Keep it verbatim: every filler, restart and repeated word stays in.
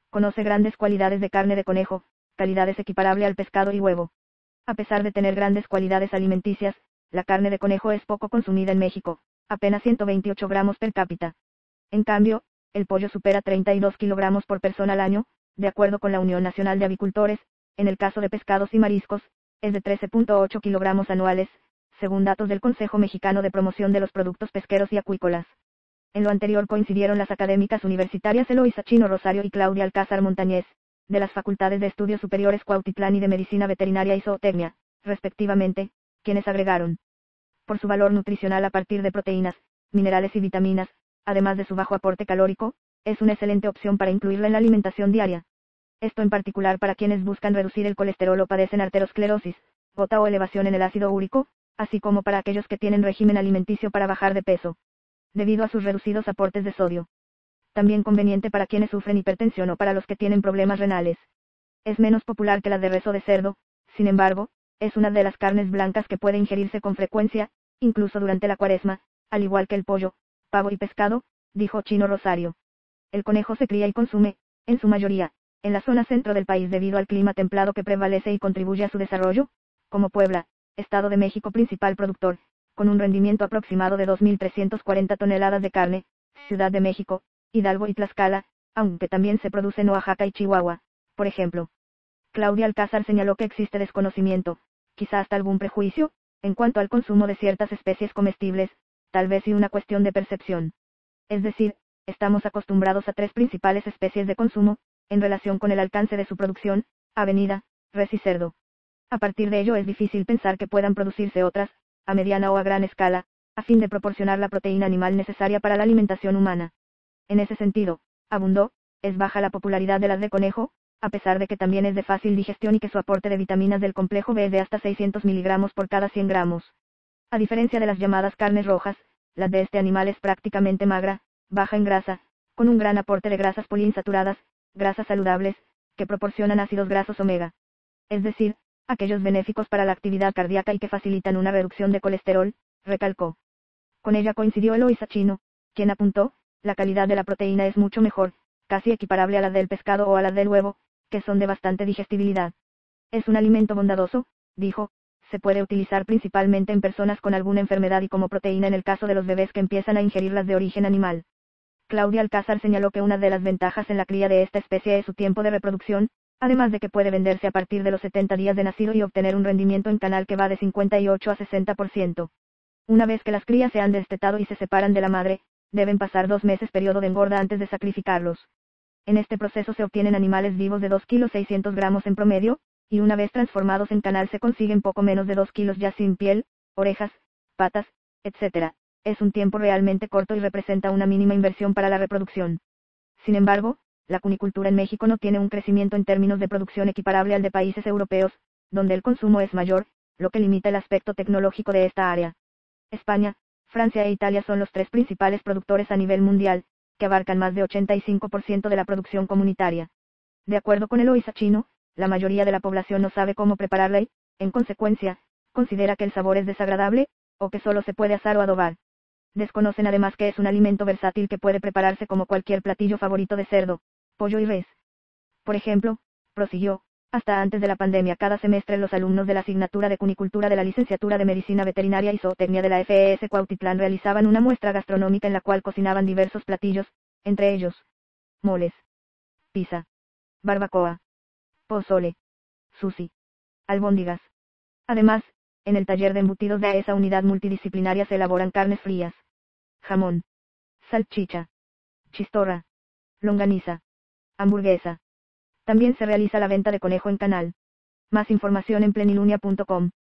Conoce grandes cualidades de carne de conejo, calidades equiparable al pescado y huevo. A pesar de tener grandes cualidades alimenticias, la carne de conejo es poco consumida en México, apenas ciento veintiocho gramos per cápita. En cambio, el pollo supera treinta y dos kilogramos por persona al año, de acuerdo con la Unión Nacional de Avicultores. En el caso de pescados y mariscos, es de trece punto ocho kilogramos anuales, según datos del Consejo Mexicano de Promoción de los Productos Pesqueros y Acuícolas. En lo anterior coincidieron las académicas universitarias Eloísa Chino Rosario y Claudia Alcázar Montañez, de las Facultades de Estudios Superiores Cuautitlán y de Medicina Veterinaria y Zootecnia, respectivamente, quienes agregaron: por su valor nutricional a partir de proteínas, minerales y vitaminas, además de su bajo aporte calórico, es una excelente opción para incluirla en la alimentación diaria. Esto en particular para quienes buscan reducir el colesterol o padecen arteriosclerosis, gota o elevación en el ácido úrico, así como para aquellos que tienen régimen alimenticio para bajar de peso, debido a sus reducidos aportes de sodio. También conveniente para quienes sufren hipertensión o para los que tienen problemas renales. Es menos popular que la de res o de cerdo, sin embargo, es una de las carnes blancas que puede ingerirse con frecuencia, incluso durante la cuaresma, al igual que el pollo, pavo y pescado, dijo Chino Rosario. El conejo se cría y consume, en su mayoría, en la zona centro del país debido al clima templado que prevalece y contribuye a su desarrollo, como Puebla, Estado de México principal productor, con un rendimiento aproximado de dos mil trescientas cuarenta toneladas de carne, Ciudad de México, Hidalgo y Tlaxcala, aunque también se produce en Oaxaca y Chihuahua, por ejemplo. Claudia Alcázar señaló que existe desconocimiento, quizá hasta algún prejuicio, en cuanto al consumo de ciertas especies comestibles, tal vez y una cuestión de percepción. Es decir, estamos acostumbrados a tres principales especies de consumo, en relación con el alcance de su producción, avenida, res y cerdo. A partir de ello es difícil pensar que puedan producirse otras, a mediana o a gran escala, a fin de proporcionar la proteína animal necesaria para la alimentación humana. En ese sentido, abundó, es baja la popularidad de las de conejo, a pesar de que también es de fácil digestión y que su aporte de vitaminas del complejo B es de hasta seiscientos miligramos por cada cien gramos. A diferencia de las llamadas carnes rojas, la de este animal es prácticamente magra, baja en grasa, con un gran aporte de grasas poliinsaturadas, grasas saludables, que proporcionan ácidos grasos omega. Es decir, aquellos benéficos para la actividad cardíaca y que facilitan una reducción de colesterol, recalcó. Con ella coincidió Eloísa Chino, quien apuntó: la calidad de la proteína es mucho mejor, casi equiparable a la del pescado o a la del huevo, que son de bastante digestibilidad. Es un alimento bondadoso, dijo, se puede utilizar principalmente en personas con alguna enfermedad y como proteína en el caso de los bebés que empiezan a ingerirlas de origen animal. Claudia Alcázar señaló que una de las ventajas en la cría de esta especie es su tiempo de reproducción, además de que puede venderse a partir de los setenta días de nacido y obtener un rendimiento en canal que va de cincuenta y ocho a sesenta por ciento. Una vez que las crías se han destetado y se separan de la madre, deben pasar dos meses periodo de engorda antes de sacrificarlos. En este proceso se obtienen animales vivos de dos kilos seiscientos gramos en promedio, y una vez transformados en canal se consiguen poco menos de dos kilos ya sin piel, orejas, patas, etcétera. Es un tiempo realmente corto y representa una mínima inversión para la reproducción. Sin embargo, la cunicultura en México no tiene un crecimiento en términos de producción equiparable al de países europeos, donde el consumo es mayor, lo que limita el aspecto tecnológico de esta área. España, Francia e Italia son los tres principales productores a nivel mundial, que abarcan más de ochenta y cinco por ciento de la producción comunitaria. De acuerdo con Eloísa Chino, la mayoría de la población no sabe cómo prepararla y, en consecuencia, considera que el sabor es desagradable, o que solo se puede asar o adobar. Desconocen además que es un alimento versátil que puede prepararse como cualquier platillo favorito de cerdo, pollo y res. Por ejemplo, prosiguió, hasta antes de la pandemia cada semestre los alumnos de la asignatura de cunicultura de la licenciatura de Medicina Veterinaria y Zootecnia de la F E S Cuautitlán realizaban una muestra gastronómica en la cual cocinaban diversos platillos, entre ellos, moles, pizza, barbacoa, pozole, sushi, albóndigas. Además, en el taller de embutidos de esa unidad multidisciplinaria se elaboran carnes frías, jamón, salchicha, chistorra, longaniza, hamburguesa. También se realiza la venta de conejo en canal. Más información en plenilunia punto com.